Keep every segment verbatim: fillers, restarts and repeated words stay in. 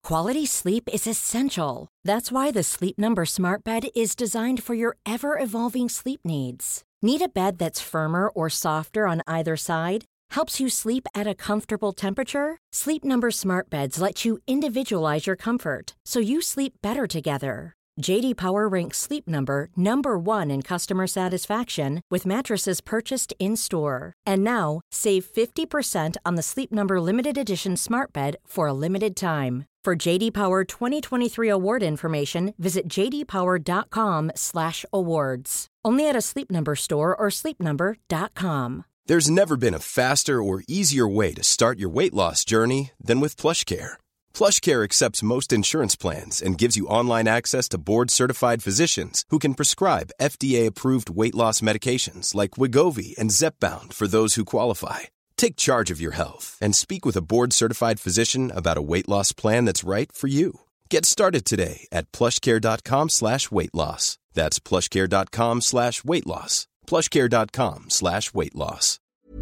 Quality sleep is essential. That's why the Sleep Number Smart Bed is designed for your ever-evolving sleep needs. Need a bed that's firmer or softer on either side? Helps you sleep at a comfortable temperature? Sleep Number Smart Beds let you individualize your comfort, so you sleep better together. J D Power ranks Sleep Number number one in customer satisfaction with mattresses purchased in-store. And now, save fifty percent on the Sleep Number Limited Edition Smart Bed for a limited time. For J D Power twenty twenty-three award information, visit j d power dot com slash awards. Only at a Sleep Number store or sleep number dot com. There's never been a faster or easier way to start your weight loss journey than with PlushCare. PlushCare accepts most insurance plans and gives you online access to board-certified physicians who can prescribe F D A-approved weight loss medications like Wegovy and Zepbound for those who qualify. Take charge of your health and speak with a board-certified physician about a weight loss plan that's right for you. Get started today at plushcare.com slash weight loss. That's plushcare.com slash weight loss. plushcare.com slash weight loss.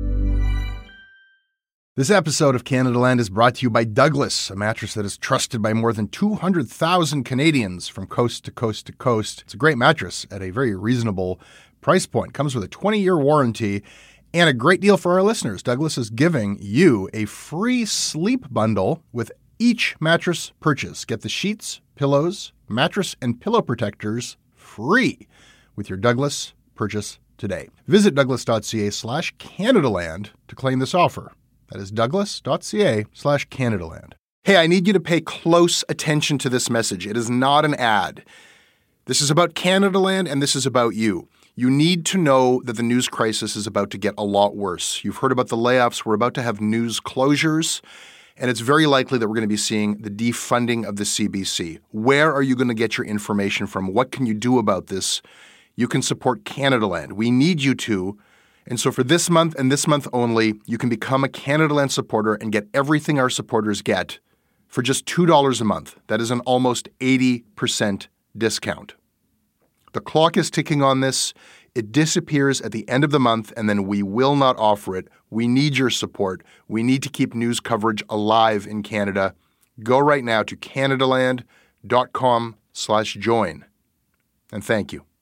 This episode of Canada Land is brought to you by Douglas, a mattress that is trusted by more than two hundred thousand Canadians from coast to coast to coast. It's a great mattress at a very reasonable price point. Comes with a twenty-year warranty and a great deal for our listeners. Douglas is giving you a free sleep bundle with each mattress purchase. Get the sheets, pillows, mattress, and pillow protectors free with your Douglas purchase today. Visit douglas.ca slash Canadaland to claim this offer. That is douglas.ca slash Canadaland. Hey, I need you to pay close attention to this message. It is not an ad. This is about Canadaland, and this is about you. You need to know that the news crisis is about to get a lot worse. You've heard about the layoffs. We're about to have news closures, and it's very likely that we're going to be seeing the defunding of the C B C. Where are you going to get your information from? What can you do about this? You can support Canadaland. We need you to. And so for this month and this month only, you can become a Canadaland supporter and get everything our supporters get for just two dollars a month. That is an almost eighty percent discount. The clock is ticking on this. It disappears at the end of the month, and then we will not offer it. We need your support. We need to keep news coverage alive in Canada. Go right now to canadaland.com slash join. And thank you.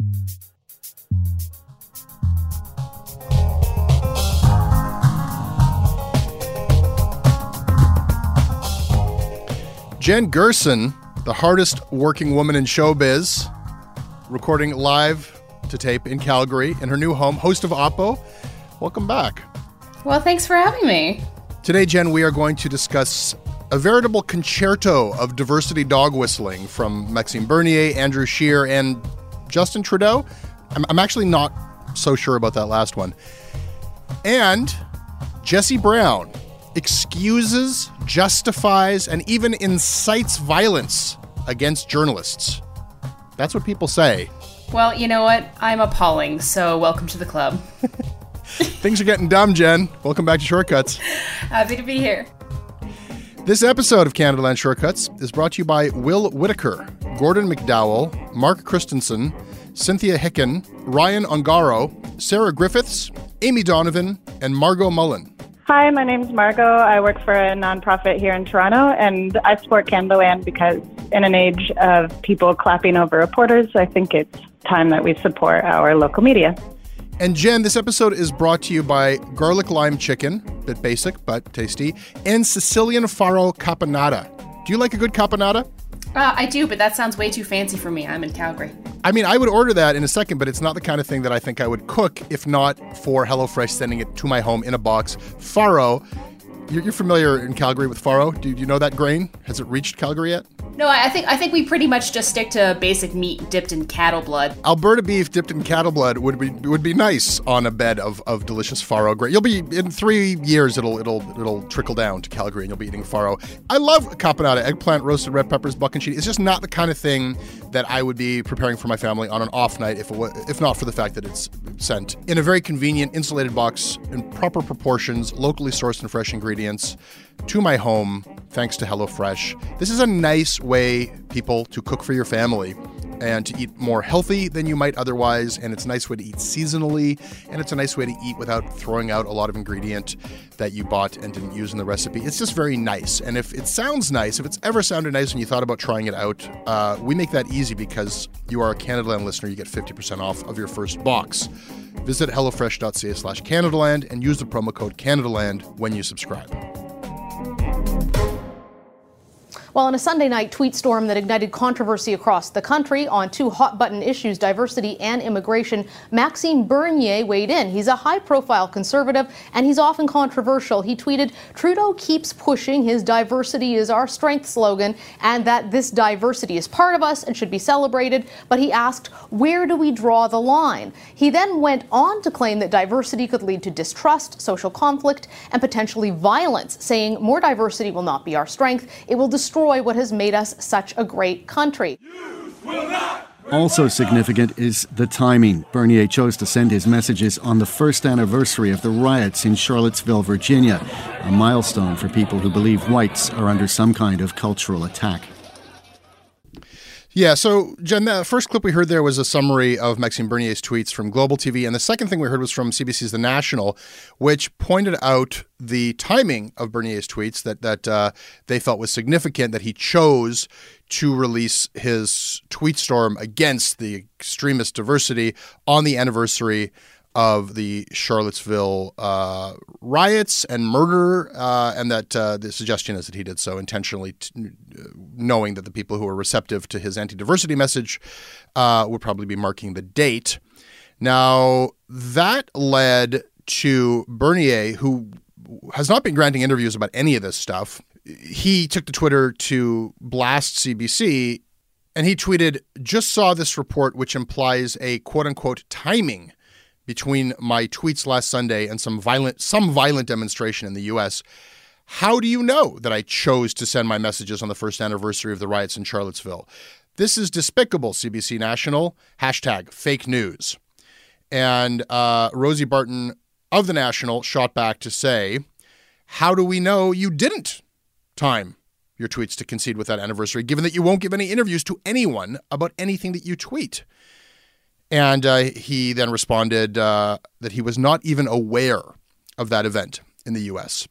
Jen Gerson, the hardest working woman in showbiz, recording live to tape in Calgary in her new home, host of Oppo. Welcome back. Well, thanks for having me. Today, Jen, we are going to discuss a veritable concerto of diversity dog whistling from Maxime Bernier, Andrew Scheer, and Justin Trudeau. I'm, I'm actually not so sure about that last one. And Jesse Brown excuses, justifies, and even incites violence against journalists. That's what people say. Well, you know what? I'm appalling, so welcome to the club. Things are getting dumb, Jen. Welcome back to Shortcuts. Happy to be here. This episode of Canadaland Shortcuts is brought to you by Will Whitaker, Gordon McDowell, Mark Christensen, Cynthia Hicken, Ryan Ongaro, Sarah Griffiths, Amy Donovan, and Margot Mullen. Hi, my name's Margot. I work for a nonprofit here in Toronto, and I support Canadaland because in an age of people clapping over reporters, I think it's time that we support our local media. And Jen, this episode is brought to you by Garlic Lime Chicken, bit basic but tasty, and Sicilian Faro Caponata. Do you like a good caponata? Uh, I do, but that sounds way too fancy for me. I'm in Calgary. I mean, I would order that in a second, but it's not the kind of thing that I think I would cook if not for HelloFresh sending it to my home in a box. Faro, you're, you're familiar in Calgary with faro. Do you know that grain? Has it reached Calgary yet? No, I think I think we pretty much just stick to basic meat dipped in cattle blood. Alberta beef dipped in cattle blood would be would be nice on a bed of, of delicious faro grain. You'll be in three years. It'll it'll it'll trickle down to Calgary, and you'll be eating faro. I love caponata, eggplant, roasted red peppers, buck and cheese. It's just not the kind of thing that I would be preparing for my family on an off night if it was, if not for the fact that it's sent in a very convenient insulated box in proper proportions, locally sourced and fresh ingredients to my home, thanks to HelloFresh. This is a nice way, people, to cook for your family and to eat more healthy than you might otherwise. And it's a nice way to eat seasonally. And it's a nice way to eat without throwing out a lot of ingredient that you bought and didn't use in the recipe. It's just very nice. And if it sounds nice, if it's ever sounded nice when you thought about trying it out, uh, we make that easy because you are a Canadaland listener. You get fifty percent off of your first box. Visit hellofresh.ca slash Canadaland and use the promo code Canadaland when you subscribe. Well, in a Sunday night tweet storm that ignited controversy across the country on two hot-button issues, diversity and immigration, Maxime Bernier weighed in. He's a high-profile conservative, and he's often controversial. He tweeted, "Trudeau keeps pushing his diversity is our strength slogan, and that this diversity is part of us and should be celebrated." But he asked, where do we draw the line? He then went on to claim that diversity could lead to distrust, social conflict, and potentially violence, saying more diversity will not be our strength. It will destroy what has made us such a great country. Also significant is the timing. Bernier chose to send his messages on the first anniversary of the riots in Charlottesville, Virginia, a milestone for people who believe whites are under some kind of cultural attack. Yeah, so, Jen, the first clip we heard there was a summary of Maxime Bernier's tweets from Global T V, and the second thing we heard was from C B C's The National, which pointed out the timing of Bernier's tweets that that uh, they felt was significant, that he chose to release his tweet storm against the extremist diversity on the anniversary of the Charlottesville uh, riots and murder, uh, and that uh, the suggestion is that he did so intentionally, t- knowing that the people who were receptive to his anti-diversity message uh, would probably be marking the date. Now, that led to Bernier, who has not been granting interviews about any of this stuff. He took to Twitter to blast C B C, and he tweeted, "Just saw this report which implies a quote-unquote timing between my tweets last Sunday and some violent some violent demonstration in the U S. How do you know that I chose to send my messages on the first anniversary of the riots in Charlottesville? This is despicable, C B C National. Hashtag fake news." And uh, Rosie Barton of The National shot back to say, "How do we know you didn't time your tweets to coincide with that anniversary, given that you won't give any interviews to anyone about anything that you tweet?" And uh, he then responded uh, that he was not even aware of that event in the U S.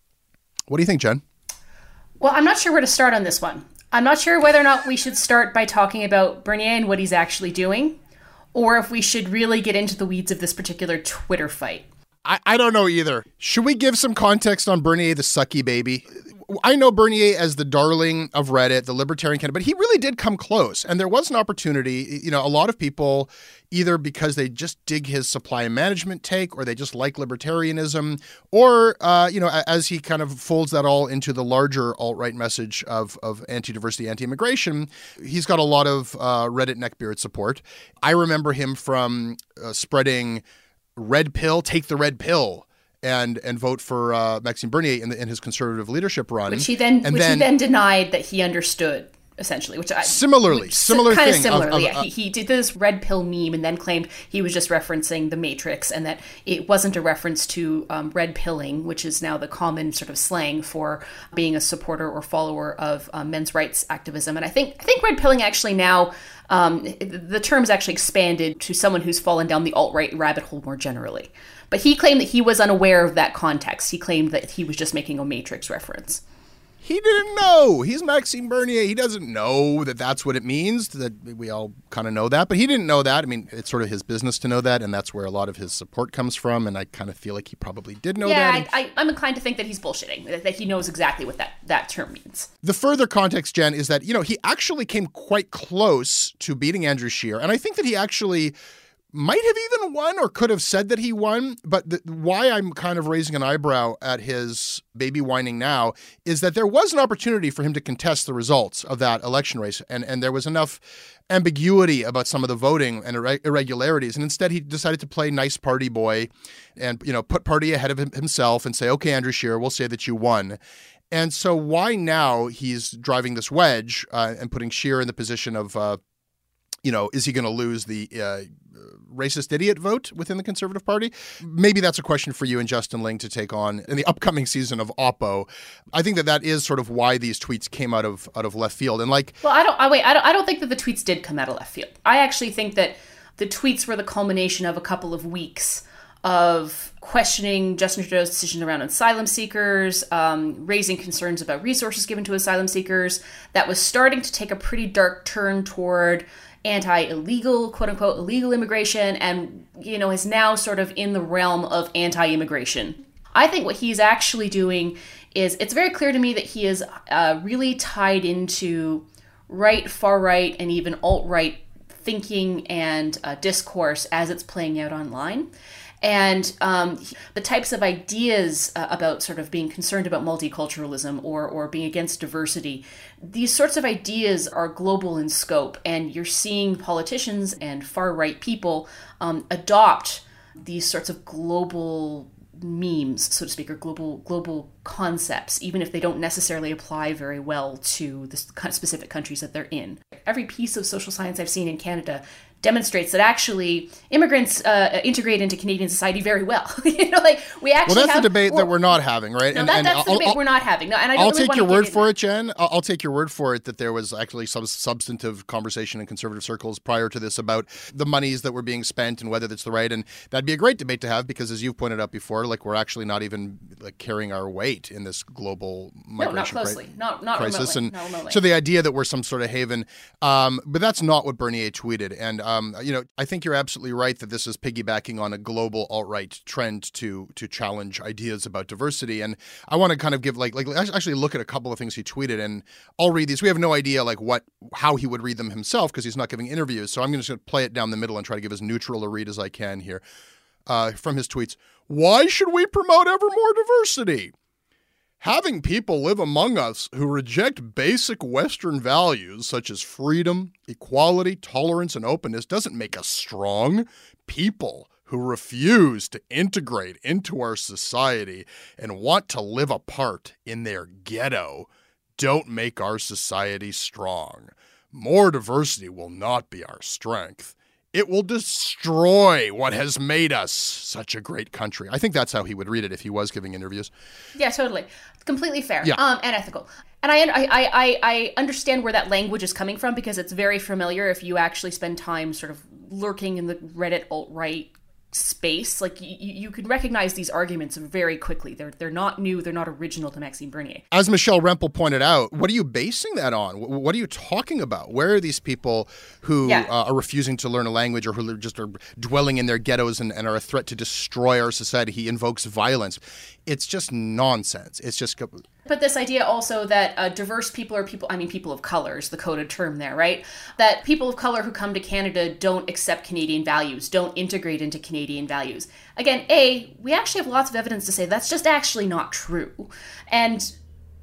What do you think, Jen? Well, I'm not sure where to start on this one. I'm not sure whether or not we should start by talking about Bernier and what he's actually doing, or if we should really get into the weeds of this particular Twitter fight. I, I don't know either. Should we give some context on Bernier, the sucky baby? I know Bernier as the darling of Reddit, the libertarian candidate, but he really did come close. And there was an opportunity, you know, a lot of people, either because they just dig his supply and management take, or they just like libertarianism, or, uh, you know, as he kind of folds that all into the larger alt-right message of, of anti-diversity, anti-immigration, he's got a lot of uh, Reddit neckbeard support. I remember him from uh, spreading red pill, take the red pill, and and vote for uh, Maxime Bernier in, the, in his conservative leadership run. Which he then, and which then, he then denied that he understood, essentially. Which I, similarly, which, similar kind thing. of similarly, of, of, yeah. He, he did this red pill meme and then claimed he was just referencing The Matrix, and that it wasn't a reference to um, red pilling, which is now the common sort of slang for being a supporter or follower of um, men's rights activism. And I think I think red pilling actually now. Um, the term is actually expanded to someone who's fallen down the alt-right rabbit hole more generally. But he claimed that he was unaware of that context. He claimed that he was just making a Matrix reference. He didn't know. He's Maxime Bernier. He doesn't know that that's what it means, that we all kind of know that. But he didn't know that. I mean, it's sort of his business to know that, and that's where a lot of his support comes from. And I kind of feel like he probably did know yeah, that. Yeah, I, I'm inclined to think that he's bullshitting, that, that he knows exactly what that, that term means. The further context, Jen, is that, you know, he actually came quite close to beating Andrew Scheer. And I think that he actually might have even won or could have said that he won. But the, why I'm kind of raising an eyebrow at his baby whining now is that there was an opportunity for him to contest the results of that election race. And, and there was enough ambiguity about some of the voting and irre- irregularities. And instead, he decided to play nice party boy and, you know, put party ahead of him, himself and say, okay, Andrew Scheer, we'll say that you won. And so why now he's driving this wedge uh, and putting Scheer in the position of uh, you know, is he going to lose the uh, racist idiot vote within the Conservative Party? Maybe that's a question for you and Justin Ling to take on in the upcoming season of Oppo. I think that that is sort of why these tweets came out of out of left field. And like, well, I don't. I wait. I don't. I don't think that the tweets did come out of left field. I actually think that the tweets were the culmination of a couple of weeks of questioning Justin Trudeau's decision around asylum seekers, um, raising concerns about resources given to asylum seekers. That was starting to take a pretty dark turn toward anti-illegal, quote-unquote, illegal immigration, and, you know, is now sort of in the realm of anti-immigration. I think what he's actually doing is, it's very clear to me that he is uh, really tied into right, far-right, and even alt-right thinking and uh, discourse as it's playing out online. And um, the types of ideas uh, about sort of being concerned about multiculturalism or or being against diversity, these sorts of ideas are global in scope. And you're seeing politicians and far-right people um, adopt these sorts of global memes, so to speak, or global global concepts, even if they don't necessarily apply very well to the specific countries that they're in. Every piece of social science I've seen in Canada demonstrates that actually immigrants uh, integrate into Canadian society very well. you know, like we actually. Well, that's have, the debate well, that we're not having, right? No, and, that, and that's I'll, the debate I'll, we're not having. No, and I don't I'll really take your to word get for into it, Jen. I'll, I'll take your word for it that there was actually some substantive conversation in Conservative circles prior to this about the monies that were being spent and whether that's the right. And that'd be a great debate to have because, as you've pointed out before, like we're actually not even like carrying our weight in this global migration no, not closely, cri- not not crisis. remotely, and not remotely. So the idea that we're some sort of haven, um, but that's not what Bernier tweeted. And um, you know, I think you're absolutely right that this is piggybacking on a global alt-right trend to to challenge ideas about diversity. And I want to kind of give like like actually look at a couple of things he tweeted, and I'll read these. We have no idea like what how he would read them himself because he's not giving interviews. So I'm just going to play it down the middle and try to give as neutral a read as I can here. Uh, from his tweets, why should we promote ever more diversity? Having people live among us who reject basic Western values such as freedom, equality, tolerance, and openness doesn't make us strong. People who refuse to integrate into our society and want to live apart in their ghetto don't make our society strong. More diversity will not be our strength. It will destroy what has made us such a great country. I think that's how he would read it if he was giving interviews. Yeah, totally. Completely fair yeah. um, and ethical. And I, I, I, I understand where that language is coming from because it's very familiar if you actually spend time sort of lurking in the Reddit alt-right space. Like you, you can recognize these arguments very quickly. They're they're not new. They're not original to Maxime Bernier. As Michelle Rempel pointed out, what are you basing that on? What are you talking about? Where are these people who yeah. uh, are refusing to learn a language or who just are dwelling in their ghettos and, and are a threat to destroy our society? He invokes violence. It's just nonsense. It's just... But this idea also that uh, diverse people are people, I mean, people of color is the coded term there, right? That people of color who come to Canada don't accept Canadian values, don't integrate into Canadian values. Again, A, we actually have lots of evidence to say that's just actually not true. And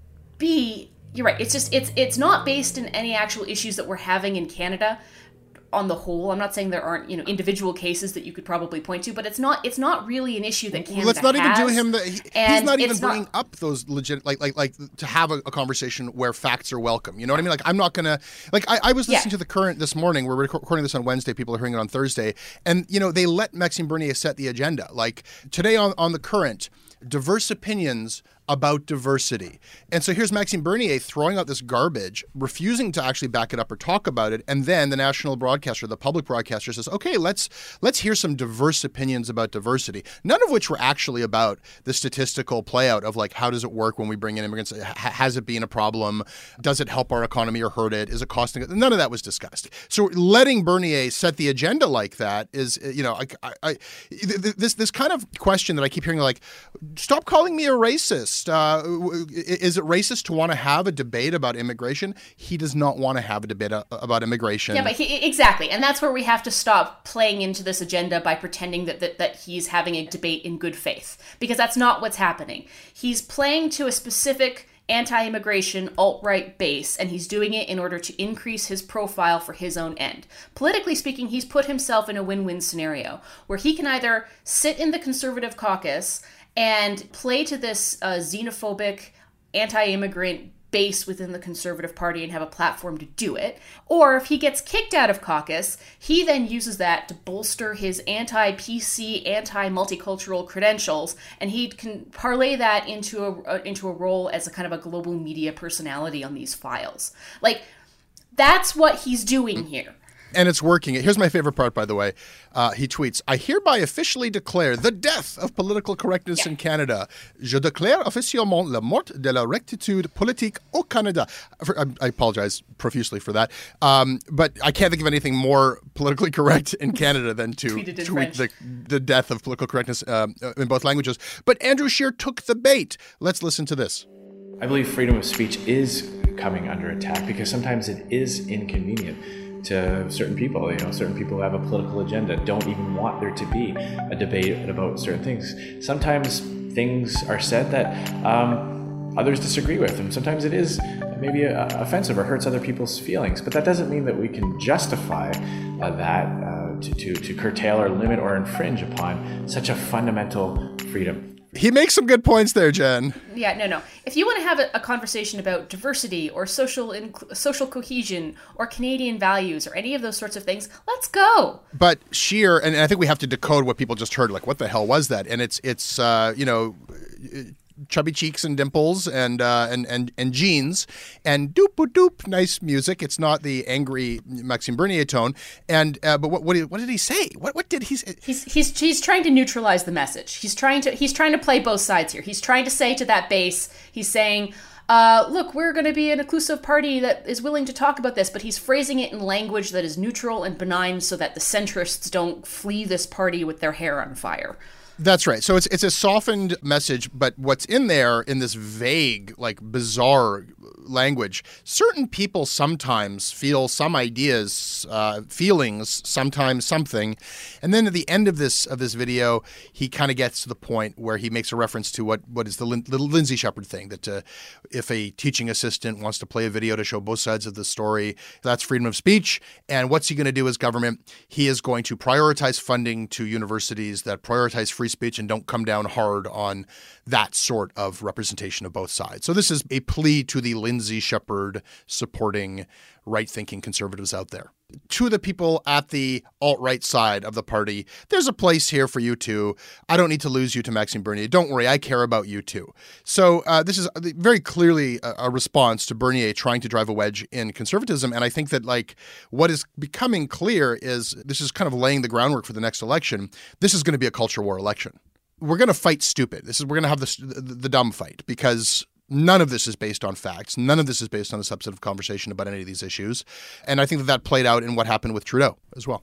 B, you're right, it's just, it's it's not based in any actual issues that we're having in Canada on the whole. I'm not saying there aren't, you know, individual cases that you could probably point to, but it's not it's not really an issue that Canada has. Let's not even do him the, he, he's not even bringing not, up those legit like like like to have a, a conversation where facts are welcome. You know what I mean? Like I'm not gonna like I, I was listening yeah. to The Current this morning. We're recording this on Wednesday. People are hearing it on Thursday, and you know they let Maxime Bernier set the agenda. Like today on on The Current, diverse opinions about diversity. And so here's Maxime Bernier throwing out this garbage, refusing to actually back it up or talk about it. And then the national broadcaster, the public broadcaster says, okay, let's let's hear some diverse opinions about diversity. None of which were actually about the statistical play out of like, how does it work when we bring in immigrants? H- has it been a problem? Does it help our economy or hurt it? Is it costing it? None of that was discussed. So letting Bernier set the agenda like that is, you know, I, I, I, this, this kind of question that I keep hearing, like, stop calling me a racist. Uh, is it racist to want to have a debate about immigration? He does not want to have a debate about immigration. Yeah, but he, exactly. And that's where we have to stop playing into this agenda by pretending that, that, that he's having a debate in good faith, because that's not what's happening. He's playing to a specific anti-immigration alt-right base, and he's doing it in order to increase his profile for his own end. Politically speaking, he's put himself in a win-win scenario where he can either sit in the Conservative caucus and play to this uh, xenophobic, anti-immigrant base within the Conservative Party and have a platform to do it. Or if he gets kicked out of caucus, he then uses that to bolster his anti-P C, anti-multicultural credentials, and he can parlay that into a into a role as a kind of a global media personality on these files. Like, that's what he's doing here. And it's working. Here's my favorite part, by the way. Uh, he tweets, I hereby officially declare the death of political correctness yeah. in Canada. Je déclare officiellement la mort de la rectitude politique au Canada. I, I apologize profusely for that. Um, but I can't think of anything more politically correct in Canada than to tweet the, the death of political correctness um, in both languages. But Andrew Scheer took the bait. Let's listen to this. I believe freedom of speech is coming under attack because sometimes it is inconvenient to certain people. You know, certain people who have a political agenda don't even want there to be a debate about certain things. Sometimes things are said that um, others disagree with, and sometimes it is maybe uh, offensive or hurts other people's feelings. But that doesn't mean that we can justify uh, that uh, to, to, to curtail or limit or infringe upon such a fundamental freedom. He makes some good points there, Jen. Yeah, no, no. If you want to have a, a conversation about diversity or social inc- social cohesion or Canadian values or any of those sorts of things, let's go. But Scheer, and I think we have to decode what people just heard. Like, what the hell was that? And it's it's uh, you know. chubby cheeks and dimples and uh, and and and jeans and doop doop nice music. It's not the angry Maxime Bernier tone. And uh, but what what did, what did he say? What what did he say? He's he's he's trying to neutralize the message. He's trying to he's trying to play both sides here. He's trying to say to that base, he's saying, Uh, look, we're going to be an inclusive party that is willing to talk about this, but he's phrasing it in language that is neutral and benign so that the centrists don't flee this party with their hair on fire. That's right. So it's it's a softened message, but what's in there in this vague, like bizarre language, certain people sometimes feel some ideas, uh, feelings, sometimes something. And then at the end of this of this video, he kind of gets to the point where he makes a reference to what, what is the, Lin- the Lindsay Shepherd thing, that uh, if a teaching assistant wants to play a video to show both sides of the story, that's freedom of speech. And what's he going to do as government? He is going to prioritize funding to universities that prioritize free speech and don't come down hard on that sort of representation of both sides. So this is a plea to the Lindsay Shepherd supporting right-thinking conservatives out there. To the people at the alt-right side of the party, there's a place here for you too. I don't need to lose you to Maxime Bernier. Don't worry, I care about you too. So uh, this is very clearly a, a response to Bernier trying to drive a wedge in conservatism. And I think that like what is becoming clear is this is kind of laying the groundwork for the next election. This is going to be a culture war election. We're going to fight stupid. This is we're going to have this, the, the dumb fight because none of this is based on facts. None of this is based on a substantive conversation about any of these issues. And I think that that played out in what happened with Trudeau as well.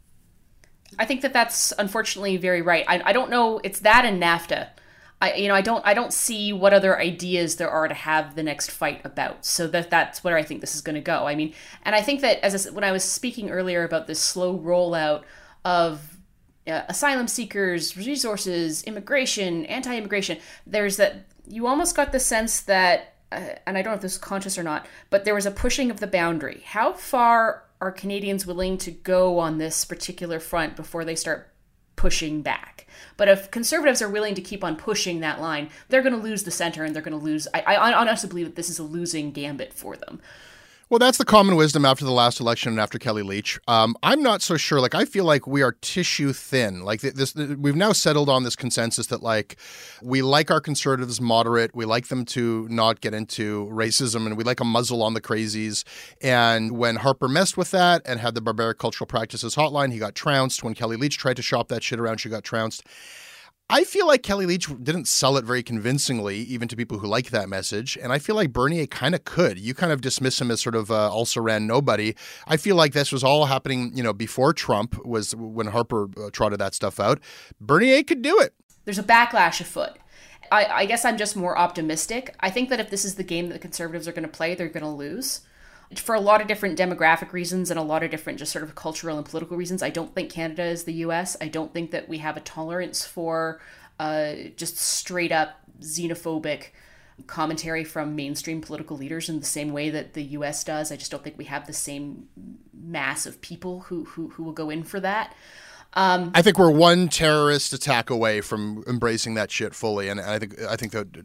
I think that that's unfortunately very right. I, I don't know. It's that and NAFTA. I, you know, I don't, I don't see what other ideas there are to have the next fight about. So that that's where I think this is going to go. I mean, and I think that as I, when I was speaking earlier about this slow rollout of uh, asylum seekers, resources, immigration, anti-immigration, there's that. You almost got the sense that, uh, and I don't know if this is conscious or not, but there was a pushing of the boundary. How far are Canadians willing to go on this particular front before they start pushing back? But if conservatives are willing to keep on pushing that line, they're going to lose the center and they're going to lose. I, I honestly believe that this is a losing gambit for them. Well, that's the common wisdom after the last election and after Kelly Leitch. Um, I'm not so sure. Like, I feel like we are tissue thin. Like this, we've now settled on this consensus that like we like our conservatives moderate. We like them to not get into racism, and we like a muzzle on the crazies. And when Harper messed with that and had the Barbaric Cultural Practices hotline, he got trounced. When Kelly Leitch tried to shop that shit around, she got trounced. I feel like Kelly Leitch didn't sell it very convincingly, even to people who like that message. And I feel like Bernier kind of could. You kind of dismiss him as sort of uh, also-ran nobody. I feel like this was all happening, you know, before Trump was when Harper uh, trotted that stuff out. Bernier could do it. There's a backlash afoot. I, I guess I'm just more optimistic. I think that if this is the game that the Conservatives are going to play, they're going to lose. For a lot of different demographic reasons and a lot of different just sort of cultural and political reasons, I don't think Canada is the U S. I don't think that we have a tolerance for uh, just straight up xenophobic commentary from mainstream political leaders in the same way that the U S does. I just don't think we have the same mass of people who who, who will go in for that. Um, I think we're one terrorist attack away from embracing that shit fully, and I think I think that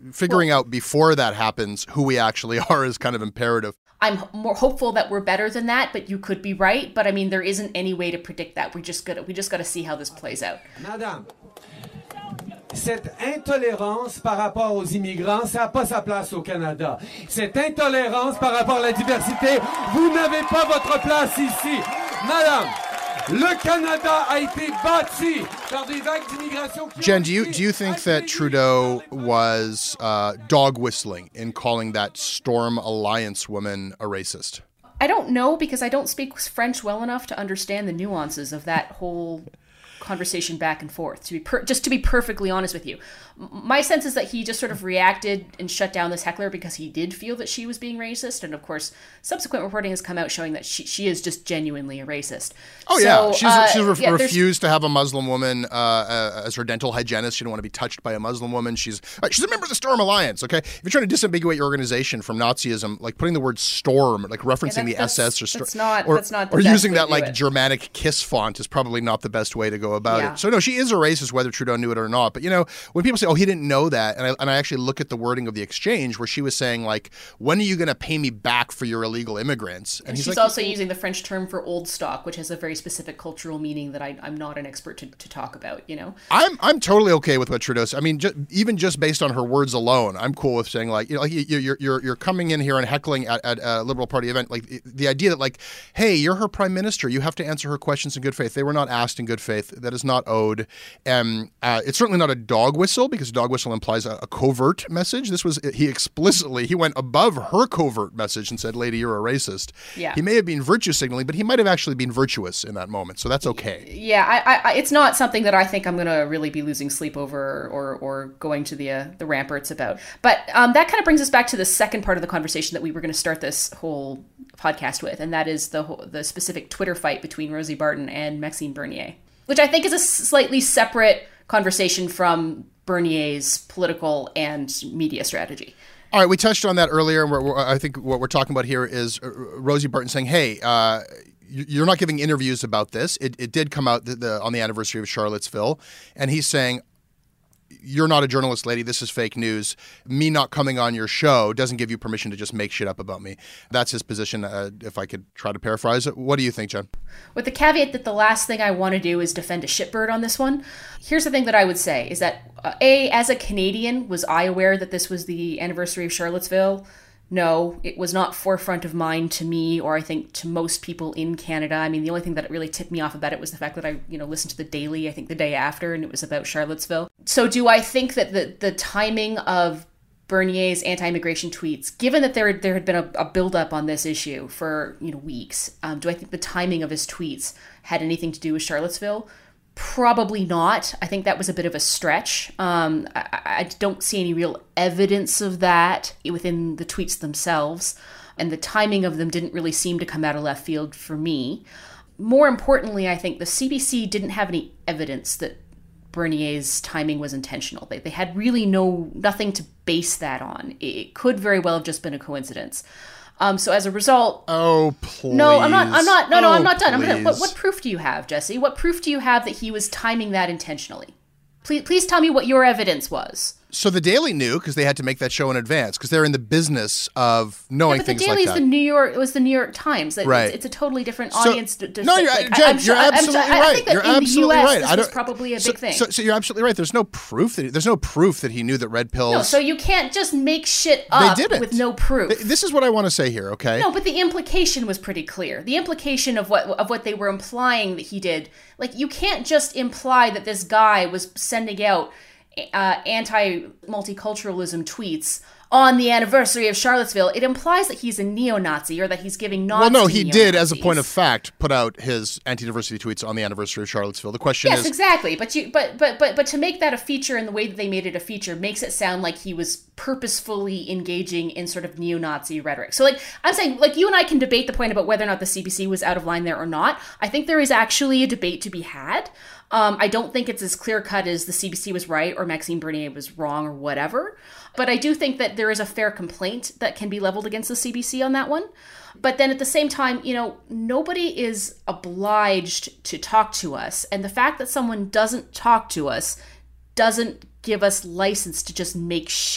figuring well, out before that happens who we actually are is kind of imperative. I'm more hopeful that we're better than that, but you could be right. But I mean, there isn't any way to predict that. We just got we just got to see how this plays out. Madame, cette intolérance par rapport aux immigrants, ça n'a pas sa place au Canada. Cette intolérance par rapport à la diversité, vous n'avez pas votre place ici. Madame, le Canada a été bâti par des vagues d'immigration. Jen, do you, do you think that Trudeau was uh, dog whistling in calling that Storm Alliance woman a racist? I don't know, because I don't speak French well enough to understand the nuances of that whole conversation back and forth, to be per- just to be perfectly honest with you. My sense is that he just sort of reacted and shut down this heckler because he did feel that she was being racist. And of course, subsequent reporting has come out showing that she, she is just genuinely a racist. Oh, so, yeah. She's, uh, she's re- yeah, refused to have a Muslim woman uh, uh, as her dental hygienist. She didn't want to be touched by a Muslim woman. She's uh, she's a member of the Storm Alliance, okay? If you're trying to disambiguate your organization from Nazism, like putting the word storm, like referencing yeah, the S S or storm, that's not, or, that's not the or best using way that to like it. Germanic kiss font is probably not the best way to go about Yeah. it. So no, she is a racist, whether Trudeau knew it or not. But you know, when people say, "Oh, he didn't know that," and I, and I actually look at the wording of the exchange where she was saying, like, "When are you going to pay me back for your illegal immigrants?" And, and he's she's like, also using the French term for old stock, which has a very specific cultural meaning that I, I'm not an expert to, to talk about. You know, I'm I'm totally okay with what Trudeau said. I mean, just, even just based on her words alone, I'm cool with saying, like, you know, like you, you're you're you're coming in here and heckling at, at a Liberal Party event, like the idea that, like, hey, you're her prime minister, you have to answer her questions in good faith. They were not asked in good faith. That is not owed. Um, uh, it's certainly not a dog whistle, because dog whistle implies a, a covert message. This was, he explicitly, he went above her covert message and said, "Lady, you're a racist." Yeah. He may have been virtue signaling, but he might have actually been virtuous in that moment. So that's okay. Yeah, I, I, it's not something that I think I'm going to really be losing sleep over or or going to the uh, the ramparts about. But um, that kind of brings us back to the second part of the conversation that we were going to start this whole podcast with, and that is the whole, the specific Twitter fight between Rosie Barton and Maxime Bernier, which I think is a slightly separate conversation from Bernier's political and media strategy. All right, we touched on that earlier, and we're, we're, I think what we're talking about here is Rosie Barton saying, hey, uh, you're not giving interviews about this. It, it did come out the, the, on the anniversary of Charlottesville, and he's saying, you're not a journalist, lady. This is fake news. Me not coming on your show doesn't give you permission to just make shit up about me. That's his position, uh, if I could try to paraphrase it. What do you think, Jen? With the caveat that the last thing I want to do is defend a shitbird on this one. Here's the thing that I would say is that, uh, A, as a Canadian, was I aware that this was the anniversary of Charlottesville? No, it was not forefront of mind to me, or I think to most people in Canada. I mean, the only thing that really tipped me off about it was the fact that I, you know, listened to the Daily, I think the day after, and it was about Charlottesville. So do I think that the, the timing of Bernier's anti-immigration tweets, given that there, there had been a, a buildup on this issue for, you know, weeks, um, do I think the timing of his tweets had anything to do with Charlottesville? Probably not. I think that was a bit of a stretch. Um, I, I don't see any real evidence of that within the tweets themselves, and the timing of them didn't really seem to come out of left field for me. More importantly, I think the C B C didn't have any evidence that Bernier's timing was intentional. They, they had really no nothing to base that on. It could very well have just been a coincidence. Um, so as a result, oh please, no, I'm not. I'm not. No, no, oh, I'm not done. I'm gonna, please. what, what proof do you have, Jesse? What proof do you have that he was timing that intentionally? Please, please tell me what your evidence was. So the Daily knew because they had to make that show in advance because they're in the business of knowing yeah, but things the Daily's like that. the New York. It was the New York Times. It, right. It's, it's a totally different so, audience. To, to no, say, you're, like, Jen, I'm sure, you're absolutely I'm sure, right. I think that you're in absolutely the U S, right. This I don't, was probably a so, big thing. So, so you're absolutely right. There's no proof that there's no proof that he knew that red pills. No, so you can't just make shit up they didn't. with no proof. This is what I want to say here. Okay. No, but the implication was pretty clear. The implication of what of what they were implying that he did. Like, you can't just imply that this guy was sending out uh, anti-multiculturalism tweets on the anniversary of Charlottesville. It implies that he's a neo-Nazi or that he's giving nods. Well, no, to he neo-Nazis. did, as a point of fact, put out his anti-diversity tweets on the anniversary of Charlottesville. The question yes, is, yes, exactly. But you, but but but but to make that a feature in the way that they made it a feature makes it sound like he was purposefully engaging in sort of neo-Nazi rhetoric. So, like, I'm saying, like, you and I can debate the point about whether or not the C B C was out of line there or not. I think there is actually a debate to be had. Um, I don't think it's as clear-cut as the C B C was right or Maxime Bernier was wrong or whatever. But I do think that there is a fair complaint that can be leveled against the C B C on that one. But then at the same time, you know, nobody is obliged to talk to us. And the fact that someone doesn't talk to us doesn't give us license to just make shit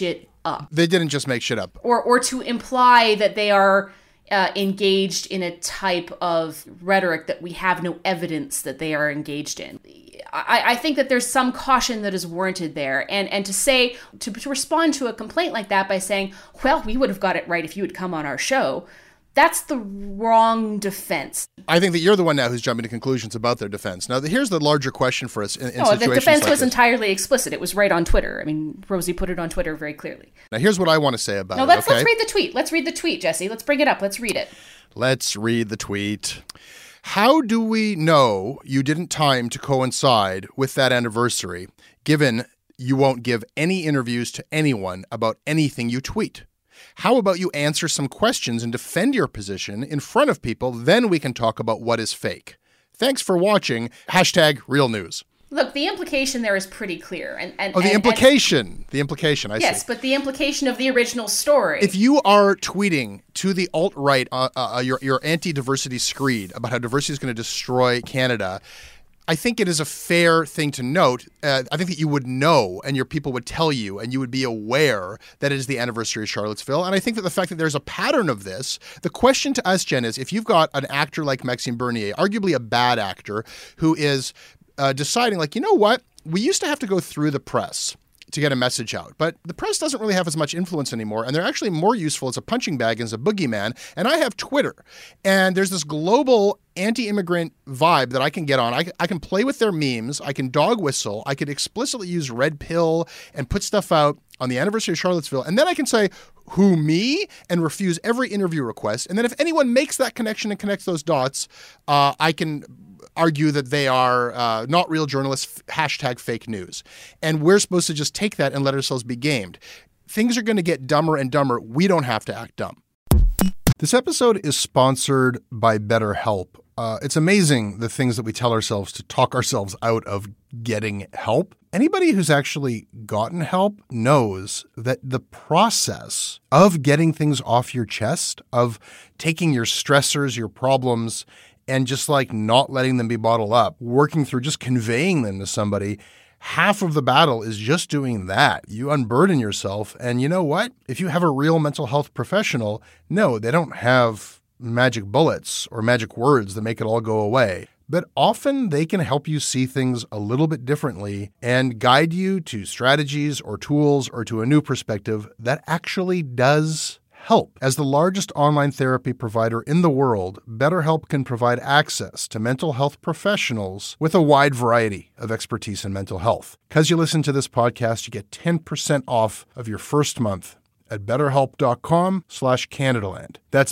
up. They didn't just make shit up. Or, or to imply that they are uh, engaged in a type of rhetoric that we have no evidence that they are engaged in. I, I think that there's some caution that is warranted there. And and to say, to, to respond to a complaint like that by saying, well, we would have got it right if you had come on our show, that's the wrong defense. I think that you're the one now who's jumping to conclusions about their defense. Now, here's the larger question for us in, in no, situations the defense like was this. entirely explicit. It was right on Twitter. I mean, Rosie put it on Twitter very clearly. Now, here's what I want to say about no, it, let's, okay? let's read the tweet. Let's read the tweet, Jesse. Let's bring it up. Let's read it. Let's read the tweet. How do we know you didn't time to coincide with that anniversary, given you won't give any interviews to anyone about anything you tweet? How about you answer some questions and defend your position in front of people, then we can talk about what is fake. Thanks for watching. Hashtag real news. Look, the implication there is pretty clear. And, and Oh, the and, implication. And, the implication, I yes, see. Yes, but the implication of the original story. If you are tweeting to the alt-right, uh, uh, your, your anti-diversity screed about how diversity is going to destroy Canada, I think it is a fair thing to note. Uh, I think that you would know and your people would tell you and you would be aware that it is the anniversary of Charlottesville. And I think that the fact that there's a pattern of this, the question to us, Jen, is if you've got an actor like Maxime Bernier, arguably a bad actor, who is uh, deciding like, you know what, we used to have to go through the press to get a message out. But the press doesn't really have as much influence anymore, and they're actually more useful as a punching bag and as a boogeyman. And I have Twitter, and there's this global anti-immigrant vibe that I can get on. I, I can play with their memes. I can dog whistle. I could explicitly use red pill and put stuff out on the anniversary of Charlottesville. And then I can say, who, me? And refuse every interview request. And then if anyone makes that connection and connects those dots, uh, I can argue that they are uh, not real journalists, hashtag fake news. And we're supposed to just take that and let ourselves be gamed. Things are going to get dumber and dumber. We don't have to act dumb. This episode is sponsored by BetterHelp. Uh, it's amazing the things that we tell ourselves to talk ourselves out of getting help. Anybody who's actually gotten help knows that the process of getting things off your chest, of taking your stressors, your problems, and just like not letting them be bottled up, working through just conveying them to somebody, half of the battle is just doing that. You unburden yourself. And you know what? If you have a real mental health professional, no, they don't have magic bullets or magic words that make it all go away. But often they can help you see things a little bit differently and guide you to strategies or tools or to a new perspective that actually does help. As the largest online therapy provider in the world, BetterHelp can provide access to mental health professionals with a wide variety of expertise in mental health. Because you listen to this podcast, you get ten percent off of your first month at betterhelp.com slash Canadaland. That's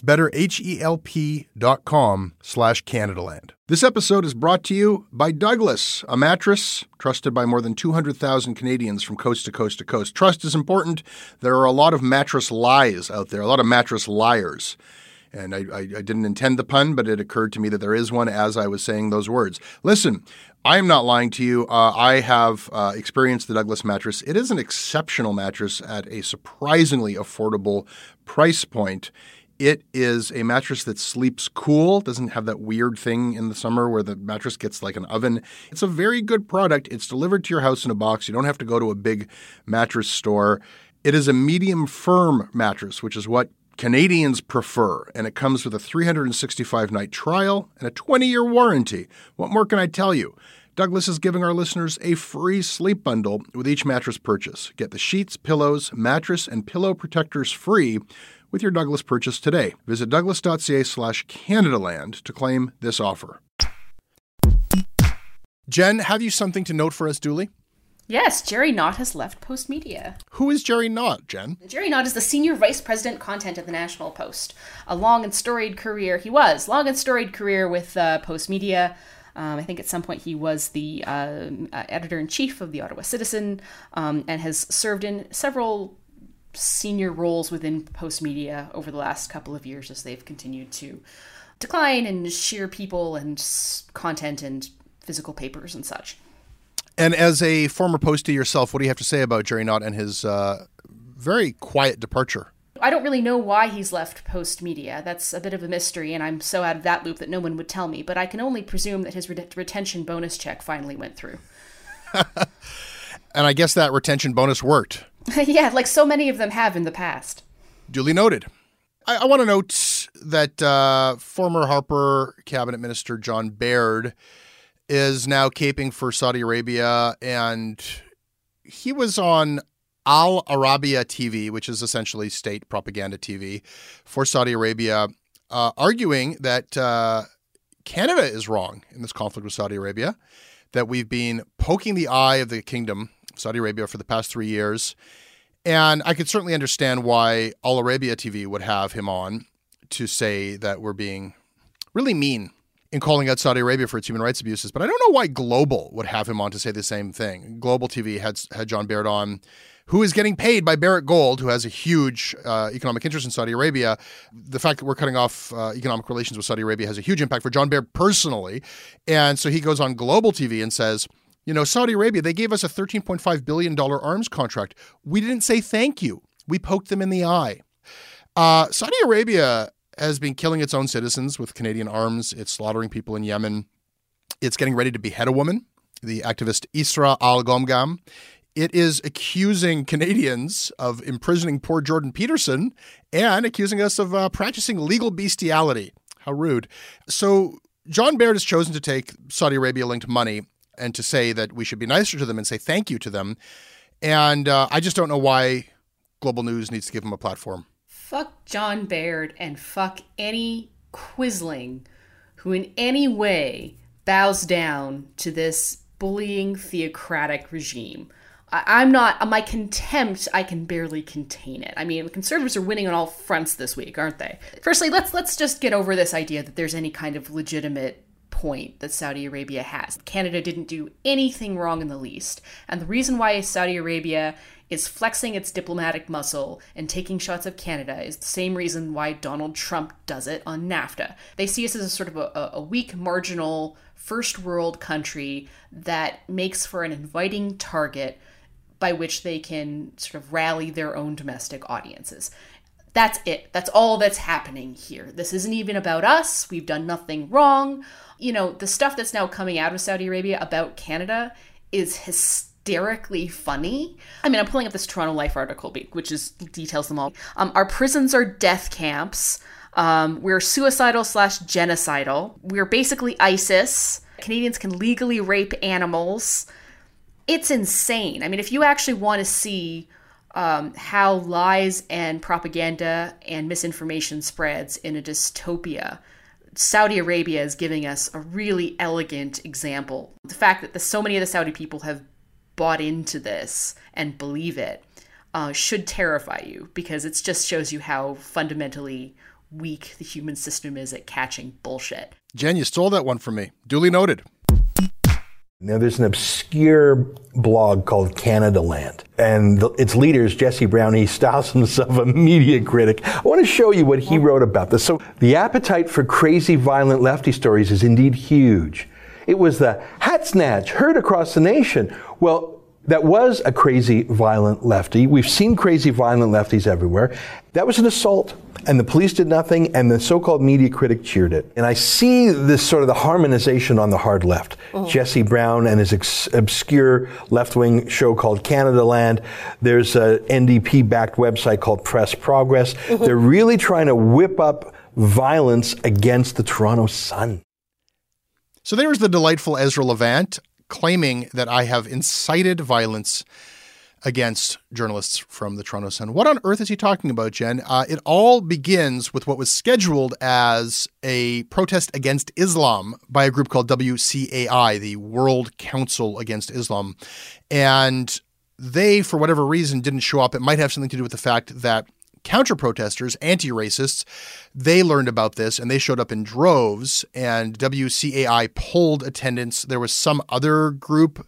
betterhelp.com slash Canadaland. This episode is brought to you by Douglas, a mattress trusted by more than two hundred thousand Canadians from coast to coast to coast. Trust is important. There are a lot of mattress lies out there, a lot of mattress liars. And I, I, I didn't intend the pun, but it occurred to me that there is one as I was saying those words. Listen, I am not lying to you. Uh, I have uh, experienced the Douglas mattress. It is an exceptional mattress at a surprisingly affordable price point. It is a mattress that sleeps cool, doesn't have that weird thing in the summer where the mattress gets like an oven. It's a very good product. It's delivered to your house in a box. You don't have to go to a big mattress store. It is a medium firm mattress, which is what Canadians prefer, and it comes with a three hundred sixty-five night trial and a twenty-year warranty. What more can I tell you? Douglas is giving our listeners a free sleep bundle with each mattress purchase. Get the sheets, pillows, mattress, and pillow protectors free with your Douglas purchase today. Visit douglas.ca slash Canadaland to claim this offer. Jen, have you something to note for us, Dooley? Yes, Jerry Knott has left Postmedia. Who is Jerry Knott, Jen? Jerry Knott is the Senior Vice President Content at the National Post. A long and storied career. He was. Long and storied career with uh, Postmedia. Um, I think at some point he was the uh, uh, editor-in-chief of the Ottawa Citizen um, and has served in several senior roles within Postmedia over the last couple of years as they've continued to decline and shear people and content and physical papers and such. And as a former postie yourself, what do you have to say about Jerry Knott and his uh, very quiet departure? I don't really know why he's left Postmedia. That's a bit of a mystery, and I'm so out of that loop that no one would tell me. But I can only presume that his re- retention bonus check finally went through. And I guess that retention bonus worked. Yeah, like so many of them have in the past. Duly noted. I, I want to note that uh, former Harper cabinet minister John Baird is now caping for Saudi Arabia, and he was on Al Arabiya T V, which is essentially state propaganda T V for Saudi Arabia, uh, arguing that uh, Canada is wrong in this conflict with Saudi Arabia, that we've been poking the eye of the kingdom of Saudi Arabia for the past three years. And I could certainly understand why Al Arabiya T V would have him on to say that we're being really mean in calling out Saudi Arabia for its human rights abuses. But I don't know why Global would have him on to say the same thing. Global T V had, had John Baird on, who is getting paid by Barrick Gold, who has a huge uh, economic interest in Saudi Arabia. The fact that we're cutting off uh, economic relations with Saudi Arabia has a huge impact for John Baird personally. And so he goes on Global T V and says, you know, Saudi Arabia, they gave us a thirteen point five billion dollars arms contract. We didn't say thank you. We poked them in the eye. Uh, Saudi Arabia has been killing its own citizens with Canadian arms. It's slaughtering people in Yemen. It's getting ready to behead a woman, the activist Isra al-Gomgam. It is accusing Canadians of imprisoning poor Jordan Peterson and accusing us of uh, practicing legal bestiality. How rude. So John Baird has chosen to take Saudi Arabia-linked money and to say that we should be nicer to them and say thank you to them. And uh, I just don't know why Global News needs to give him a platform. Fuck John Baird and fuck any Quisling who in any way bows down to this bullying theocratic regime. I'm not, my contempt, I can barely contain it. I mean, the Conservatives are winning on all fronts this week, aren't they? Firstly, let's let's just get over this idea that there's any kind of legitimate point that Saudi Arabia has. Canada didn't do anything wrong in the least. And the reason why Saudi Arabia is flexing its diplomatic muscle and taking shots of Canada is the same reason why Donald Trump does it on NAFTA. They see us as a sort of a, a weak, marginal, first world country that makes for an inviting target by which they can sort of rally their own domestic audiences. That's it. That's all that's happening here. This isn't even about us. We've done nothing wrong. You know, the stuff that's now coming out of Saudi Arabia about Canada is hysterically funny. I mean, I'm pulling up this Toronto Life article, which is details them all. Um, our prisons are death camps. Um, we're suicidal slash genocidal. We're basically ISIS. Canadians can legally rape animals. It's insane. I mean, if you actually want to see um, how lies and propaganda and misinformation spreads in a dystopia, Saudi Arabia is giving us a really elegant example. The fact that the, so many of the Saudi people have bought into this and believe it uh, should terrify you, because it just shows you how fundamentally weak the human system is at catching bullshit. Jen, you stole that one from me. Duly noted. Now, there's an obscure blog called Canada Land, and the, its leader is Jesse Brown. He styles himself a media critic. I want to show you what he wrote about this. So, the appetite for crazy, violent lefty stories is indeed huge. It was the hat snatch heard across the nation. Well, that was a crazy, violent lefty. We've seen crazy, violent lefties everywhere. That was an assault, and the police did nothing, and the so-called media critic cheered it. And I see this sort of the harmonization on the hard left. Mm-hmm. Jesse Brown and his ex- obscure left-wing show called Canada Land. There's an N D P-backed website called Press Progress. Mm-hmm. They're really trying to whip up violence against the Toronto Sun. So there was the delightful Ezra Levant claiming that I have incited violence against journalists from the Toronto Sun. What on earth is he talking about, Jen? Uh, it all begins with what was scheduled as a protest against Islam by a group called W C A I, the World Council Against Islam. And they, for whatever reason, didn't show up. It might have something to do with the fact that counter-protesters, anti-racists, they learned about this and they showed up in droves, and W C A I pulled attendance. There was some other group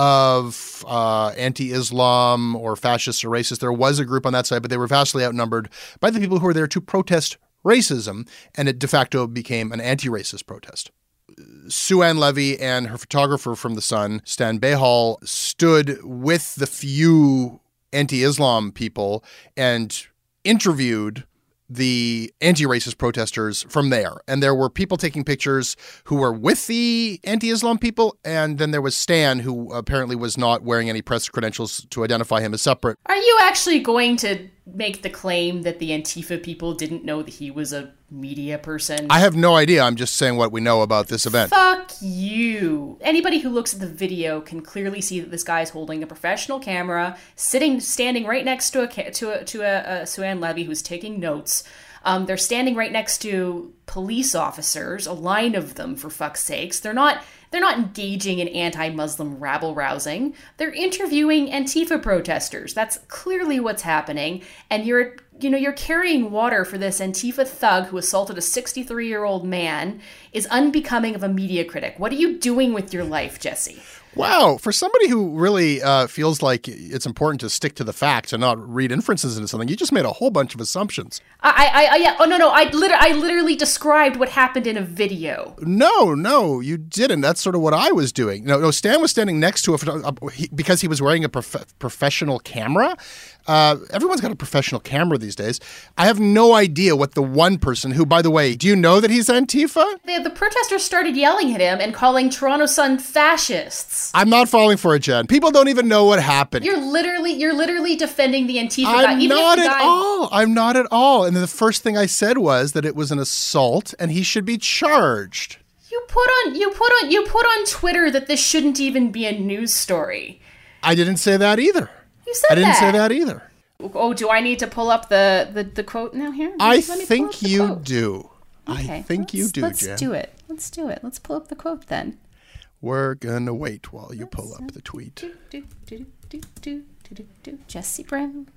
of uh, anti-Islam or fascists or racists. There was a group on that side, but they were vastly outnumbered by the people who were there to protest racism, and it de facto became an anti-racist protest. Sue-Ann Levy and her photographer from The Sun, Stan Behal, stood with the few anti-Islam people and interviewed the anti-racist protesters from there. And there were people taking pictures who were with the anti-Islam people. And then there was Stan, who apparently was not wearing any press credentials to identify him as separate. Are you actually going to make the claim that the Antifa people didn't know that he was a media person? I have no idea. I'm just saying what we know about this event. Fuck you. Anybody who looks at the video can clearly see that this guy is holding a professional camera, sitting, standing right next to a to a, to a, a Suan Levy who's taking notes. Um, they're standing right next to police officers, a line of them, for fuck's sakes. They're not they're not engaging in anti-Muslim rabble-rousing. They're interviewing Antifa protesters. That's clearly what's happening. And you're, you know, you're carrying water for this Antifa thug who assaulted a sixty-three-year-old man is unbecoming of a media critic. What are you doing with your life, Jesse? Wow. For somebody who really uh, feels like it's important to stick to the facts and not read inferences into something, you just made a whole bunch of assumptions. I, I, I yeah. Oh, no, no. I, liter- I literally described what happened in a video. No, no, you didn't. That's sort of what I was doing. No, no. Stan was standing next to a, a he, because he was wearing a prof- professional camera. Uh, everyone's got a professional camera these days. I have no idea what the one person who, by the way, do you know that he's Antifa? The, the protesters started yelling at him and calling Toronto Sun fascists. I'm not falling for it, Jen. People don't even know what happened. You're literally, you're literally defending the Antifa I'm guy. Even not if the at guy... all. I'm not at all. And the first thing I said was that it was an assault and he should be charged. You put on, you put on, you put on Twitter that this shouldn't even be a news story. I didn't say that either. You said I didn't that. say that either. Oh, do I need to pull up the, the, the quote now here? I Let me think you quote. do. Okay, I think you do, let's Jen. Let's do it. Let's do it. Let's pull up the quote then. We're gonna wait while you pull up the tweet. Do, do, do, do, do, do, do, do. Jesse Brown.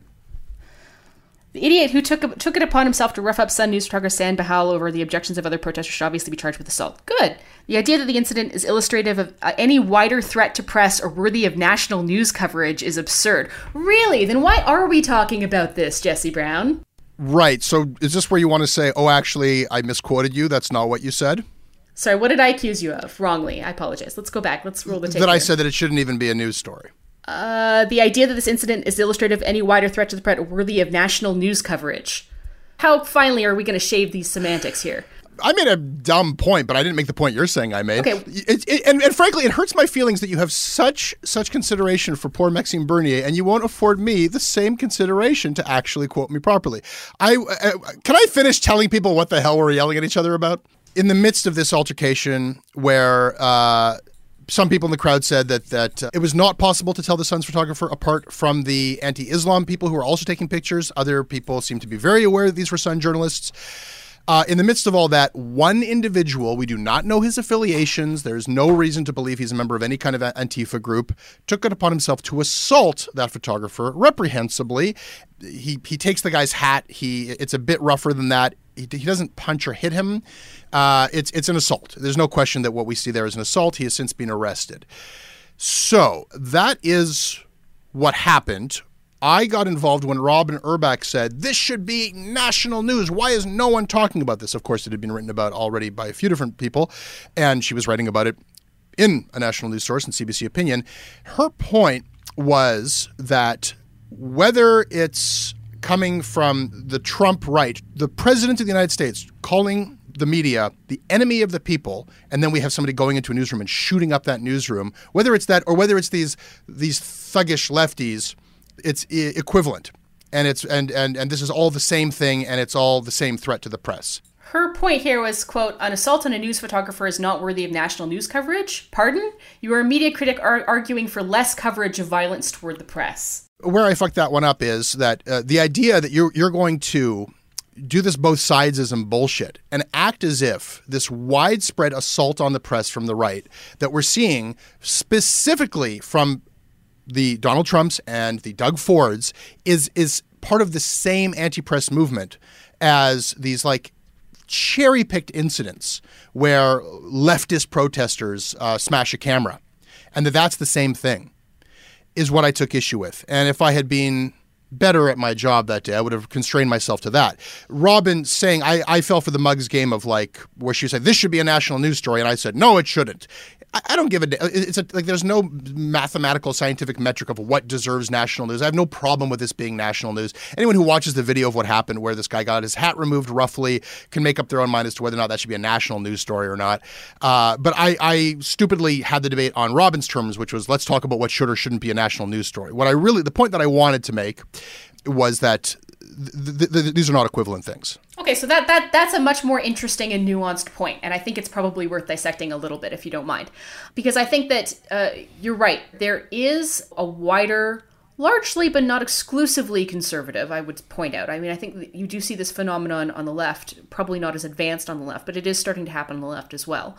The idiot who took took it upon himself to rough up Sun News photographer Stan Bahal over the objections of other protesters should obviously be charged with assault. Good. The idea that the incident is illustrative of uh, any wider threat to press or worthy of national news coverage is absurd. Really? Then why are we talking about this, Jesse Brown? Right. So is this where you want to say, oh, actually, I misquoted you? That's not what you said? Sorry, what did I accuse you of? Wrongly. I apologize. Let's go back. Let's roll the tape. That I here. said that it shouldn't even be a news story. Uh, the idea that this incident is illustrative of any wider threat to the threat worthy of national news coverage. How finally are we going to shave these semantics here? I made a dumb point, but I didn't make the point you're saying I made. Okay. It, it, and, and frankly, it hurts my feelings that you have such such consideration for poor Maxime Bernier, and you won't afford me the same consideration to actually quote me properly. I uh, can I finish telling people what the hell we're yelling at each other about? In the midst of this altercation where uh, some people in the crowd said that that uh, it was not possible to tell the Sun's photographer apart from the anti-Islam people who were also taking pictures. Other people seemed to be very aware that these were Sun journalists. Uh, in the midst of all that, one individual, we do not know his affiliations, there's no reason to believe he's a member of any kind of Antifa group, took it upon himself to assault that photographer reprehensibly. He he takes the guy's hat. He it's a bit rougher than that. He, he doesn't punch or hit him. Uh, it's it's an assault. There's no question that what we see there is an assault. He has since been arrested. So that is what happened. I got involved when Robin Urbach said, this should be national news. Why is no one talking about this? Of course, it had been written about already by a few different people, and she was writing about it in a national news source in C B C Opinion. Her point was that whether it's coming from the Trump right, the president of the United States calling the media the enemy of the people, and then we have somebody going into a newsroom and shooting up that newsroom, whether it's that or whether it's these these thuggish lefties, it's equivalent, and it's and, and and this is all the same thing, and it's all the same threat to the press. Her point here was, quote, an assault on a news photographer is not worthy of national news coverage. Pardon? You are a media critic ar- arguing for less coverage of violence toward the press. Where I fucked that one up is that uh, the idea that you're you're going to do this both sidesism bullshit and act as if this widespread assault on the press from the right that we're seeing specifically from the Donald Trumps and the Doug Fords is is part of the same anti-press movement as these like cherry-picked incidents where leftist protesters uh, smash a camera, and that that's the same thing is what I took issue with. And if I had been better at my job that day. I would have constrained myself to that. Robin saying, I, I fell for the Mugs game of like, where she said, this should be a national news story. And I said, no, it shouldn't. I, I don't give a, it's a, like, there's no mathematical scientific metric of what deserves national news. I have no problem with this being national news. Anyone who watches the video of what happened, where this guy got his hat removed roughly, can make up their own mind as to whether or not that should be a national news story or not. Uh, but I, I stupidly had the debate on Robin's terms, which was, let's talk about what should or shouldn't be a national news story. What I really, the point that I wanted to make was that th- th- th- these are not equivalent things. Okay, so that that that's a much more interesting and nuanced point, and I think it's probably worth dissecting a little bit, if you don't mind. Because I think that uh, you're right. There is a wider, largely but not exclusively conservative, I would point out. I mean, I think that you do see this phenomenon on the left, probably not as advanced on the left, but it is starting to happen on the left as well.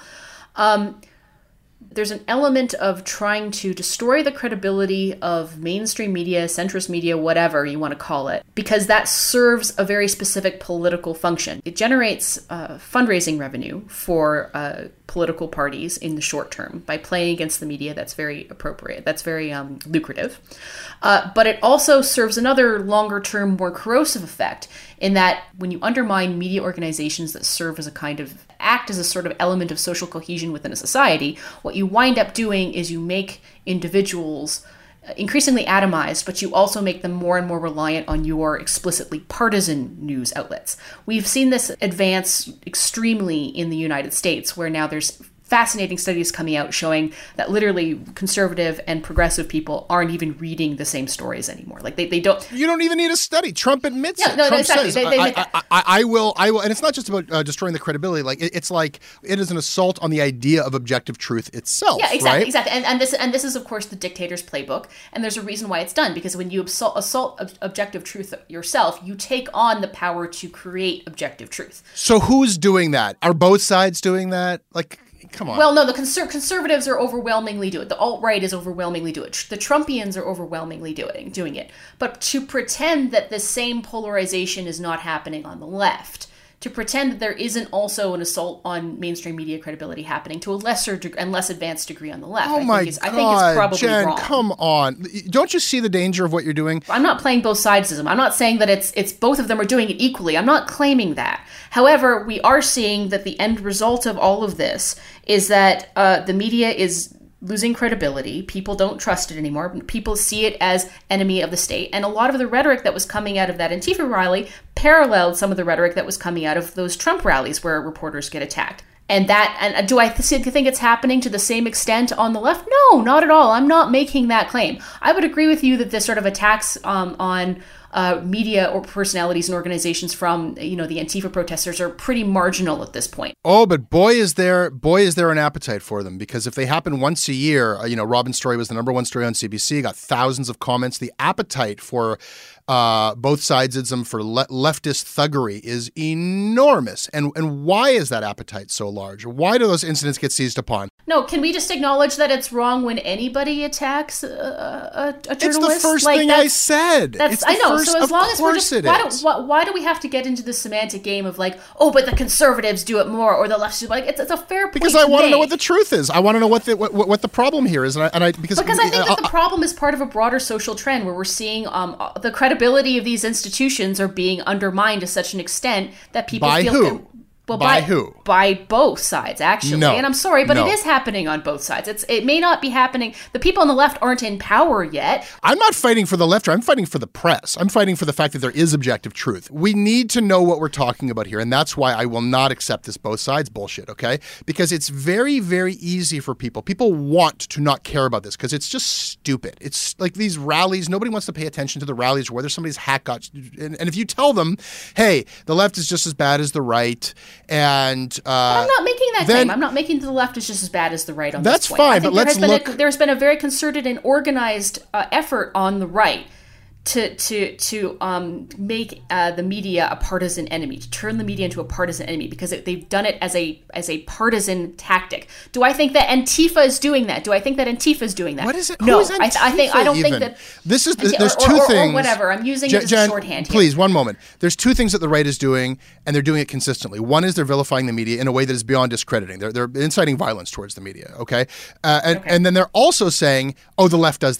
Um, There's an element of trying to destroy the credibility of mainstream media, centrist media, whatever you want to call it, because that serves a very specific political function. It generates uh, fundraising revenue for uh, political parties in the short term by playing against the media. That's very appropriate. That's very um, lucrative. Uh, but it also serves another longer term, more corrosive effect in that when you undermine media organizations that serve as a kind of act as a sort of element of social cohesion within a society, what you wind up doing is you make individuals increasingly atomized, but you also make them more and more reliant on your explicitly partisan news outlets. We've seen this advance extremely in the United States, where now there's fascinating studies coming out showing that literally conservative and progressive people aren't even reading the same stories anymore. Like they, they don't. You don't even need a study. Trump admits yeah, it. No, Trump exactly. says, they, they, I, they, I, I, I will, I will, and it's not just about uh, destroying the credibility. Like it, it's like it is an assault on the idea of objective truth itself. Yeah, exactly, right? exactly. And, and this, and this is of course the dictator's playbook. And there's a reason why it's done, because when you assault, assault ob- objective truth yourself, you take on the power to create objective truth. So who's doing that? Are both sides doing that? Like. Come on. Well, no, the conser- conservatives are overwhelmingly doing it. The alt-right is overwhelmingly doing it. The Trumpians are overwhelmingly doing doing it. But to pretend that the same polarization is not happening on the left, to pretend that there isn't also an assault on mainstream media credibility happening to a lesser de- and less advanced degree on the left, oh I, my think is, God, I think it's probably Jen, wrong. Come on. Don't you see the danger of what you're doing? I'm not playing both sidesism. I'm not saying that it's it's both of them are doing it equally. I'm not claiming that. However, we are seeing that the end result of all of this is that uh, the media is losing credibility. People don't trust it anymore. People see it as enemy of the state. And a lot of the rhetoric that was coming out of that Antifa rally paralleled some of the rhetoric that was coming out of those Trump rallies where reporters get attacked. And that, and do I th- think it's happening to the same extent on the left? No, not at all. I'm not making that claim. I would agree with you that this sort of attacks um, on uh, media or personalities and organizations from, you know, the Antifa protesters are pretty marginal at this point. Oh, but boy, is there, boy, is there an appetite for them, because if they happen once a year, uh, you know, Robin's story was the number one story on C B C, got thousands of comments. The appetite for uh, both sidesism, for le- leftist thuggery is enormous. And and why is that appetite so large? Why do those incidents get seized upon? No, can we just acknowledge that it's wrong when anybody attacks a, a, a journalist? It's the first like, thing I said. That's, it's the I know. First, so as long as we're just, it why, is. do, why, why do we have to get into the semantic game of like, oh, but the conservatives do it more, or the left do it? Like, it's, it's a fair point. Because I want to make. know what the truth is. I want to know what the what, what the problem here is, and I, and I because because I think that uh, the problem is part of a broader social trend where we're seeing um, the credibility of these institutions are being undermined to such an extent that people by feel. who? Con- Well, by, by who? By both sides, actually. No. And I'm sorry, but No. it is happening on both sides. It's It may not be happening. The people on the left aren't in power yet. I'm not fighting for the left. I'm fighting for the press. I'm fighting for the fact that there is objective truth. We need to know what we're talking about here. And that's why I will not accept this both sides bullshit, okay? Because it's very, very easy for people. People want to not care about this because it's just stupid. It's like these rallies. Nobody wants to pay attention to the rallies whether somebody's hat got... And, and if you tell them, hey, the left is just as bad as the right, and... Uh, I'm not making that then, claim. I'm not making the left is just as bad as the right on that's this point. fine, I think but there let's has been look... A, there's been a very concerted and organized uh, effort on the right to to to um, make uh, the media a partisan enemy, to turn the media into a partisan enemy, because it, they've done it as a as a partisan tactic. Do I think that Antifa is doing that? Do I think that Antifa is doing that? What is it? No, Who is I, th- I think I don't even? think that. This is Antifa, there's or, two or, or, things. Or whatever. I'm using Jen, it as Jen, a shorthand here. Please, one moment. There's two things that the right is doing, and they're doing it consistently. One is they're vilifying the media in a way that is beyond discrediting. They're they're inciting violence towards the media. Okay, uh, and okay. and then they're also saying, oh, the left does that too.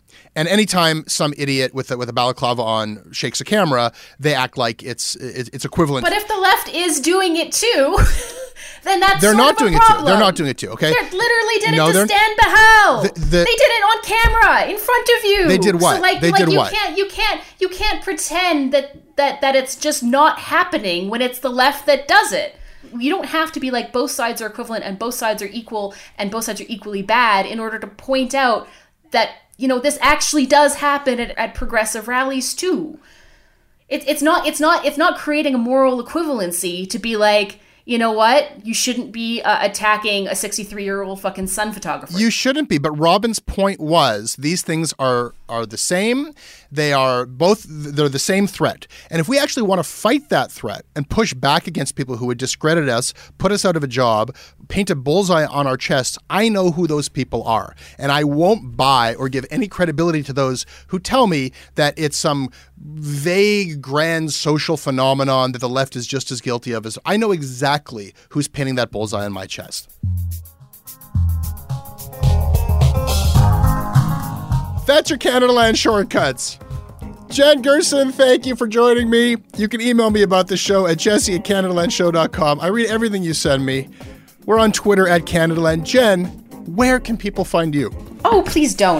And anytime some idiot with a, with a balaclava on shakes a camera, they act like it's it's, it's equivalent. But if the left is doing it too, then that's they're sort not of doing a it too. problem. They're not doing it too. Okay, they literally did no, it to Stan Behal. The, the, they did it on camera in front of you. They did what? So like, they like did you what? can't you can't you can't pretend that that that it's just not happening when it's the left that does it. You don't have to be like both sides are equivalent and both sides are equal and both sides are equally bad in order to point out that, you know, this actually does happen at, at progressive rallies too. It, it's not it's not it's not creating a moral equivalency to be like, you know what, you shouldn't be uh, attacking a sixty-three-year-old fucking sun photographer. You shouldn't be, but Robin's point was these things are are the same. They are both, they're the same threat. And if we actually want to fight that threat and push back against people who would discredit us, put us out of a job, paint a bullseye on our chests, I know who those people are. And I won't buy or give any credibility to those who tell me that it's some vague, grand social phenomenon that the left is just as guilty of as I know exactly who's pinning that bullseye on my chest. That's your Canada Land Shortcuts. Jen Gerson, thank you for joining me. You can email me about the show at jesse at canada land show dot com. I read everything you send me. We're on Twitter at CanadaLand. Jen, where can people find you? Oh, please don't.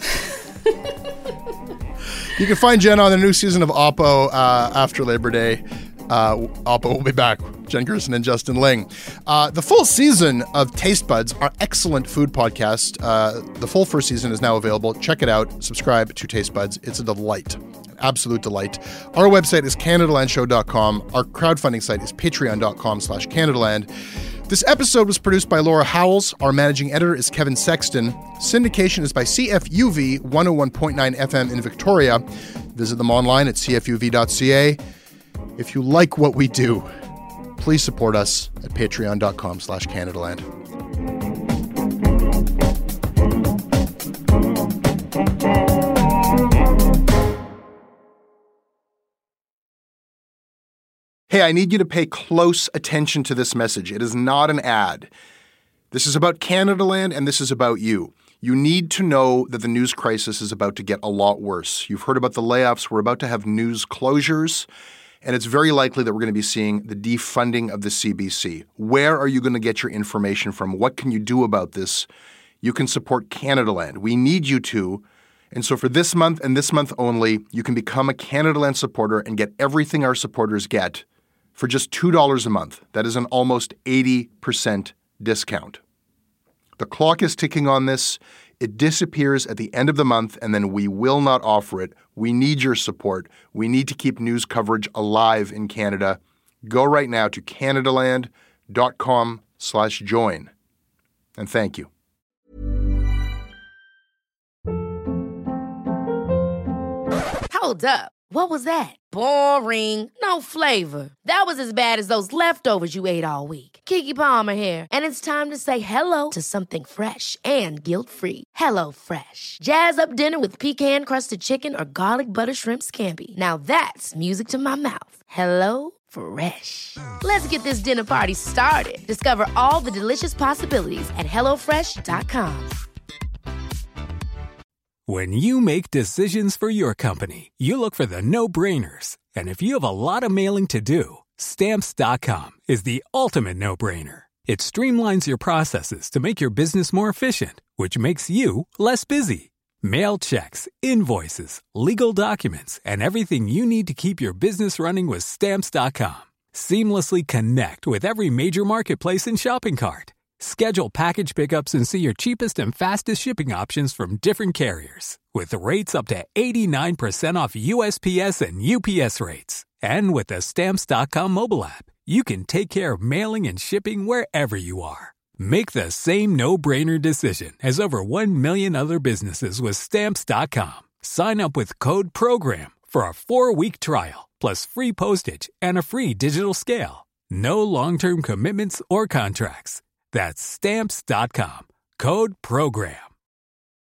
You can find Jen on the new season of Oppo uh, after Labor Day. Uh, Oppo will be back. Jen Gerson and Justin Ling. Uh, the full season of Taste Buds, our excellent food podcast, uh, the full first season is now available. Check it out. Subscribe to Taste Buds. It's a delight. An absolute delight. Our website is canada land show dot com. Our crowdfunding site is patreon dot com slash canadaland. This episode was produced by Laura Howells. Our managing editor is Kevin Sexton. Syndication is by C F U V one oh one point nine F M in Victoria. Visit them online at c f u v dot c a. If you like what we do, please support us at patreon dot com slash canadaland. Hey, I need you to pay close attention to this message. It is not an ad. This is about Canadaland, and this is about you. You need to know that the news crisis is about to get a lot worse. You've heard about the layoffs. We're about to have news closures. And it's very likely that we're going to be seeing the defunding of the C B C. Where are you going to get your information from? What can you do about this? You can support Canadaland. We need you to. And so for this month and this month only, you can become a Canadaland supporter and get everything our supporters get for just two dollars a month. That is an almost eighty percent discount. The clock is ticking on this. It disappears at the end of the month, and then we will not offer it. We need your support. We need to keep news coverage alive in Canada. Go right now to canadaland dot com slash join. And thank you. Hold up. What was that? Boring. No flavor. That was as bad as those leftovers you ate all week. Keke Palmer here, and it's time to say hello to something fresh and guilt-free. Hello Fresh. Jazz up dinner with pecan-crusted chicken or garlic butter shrimp scampi. Now that's music to my mouth. Hello Fresh. Let's get this dinner party started. Discover all the delicious possibilities at hello fresh dot com. When you make decisions for your company, you look for the no-brainers. And if you have a lot of mailing to do, Stamps dot com is the ultimate no-brainer. It streamlines your processes to make your business more efficient, which makes you less busy. Mail checks, invoices, legal documents, and everything you need to keep your business running with Stamps dot com. Seamlessly connect with every major marketplace and shopping cart. Schedule package pickups and see your cheapest and fastest shipping options from different carriers. With rates up to eighty-nine percent off U S P S and U P S rates. And with the Stamps dot com mobile app, you can take care of mailing and shipping wherever you are. Make the same no-brainer decision as over one million other businesses with Stamps dot com. Sign up with code PROGRAM for a four-week trial, plus free postage and a free digital scale. No long-term commitments or contracts. That's Stamps dot com. Code PROGRAM.